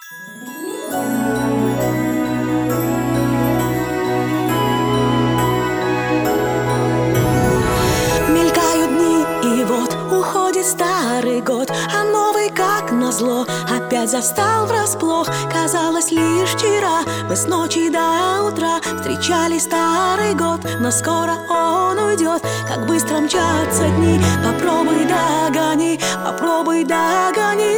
Мелькают дни, и вот уходит старый год, а новый, как назло, опять застал врасплох. Казалось, лишь вчера мы с ночи до утра встречали старый год, но скоро он уйдет. Как быстро мчатся дни, попробуй догони, попробуй догони.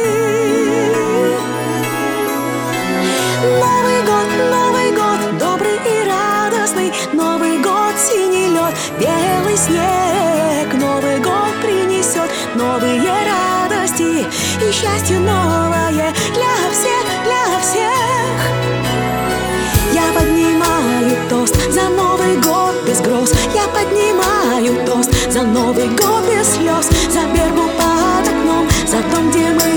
Новый год, добрый и радостный, Новый год, синий лед, белый снег. Новый год принесет новые радости и счастье новое для всех, для всех. Я поднимаю тост за Новый год без гроз, я поднимаю тост за Новый год без слез, за вербу под окном, за дом, где мы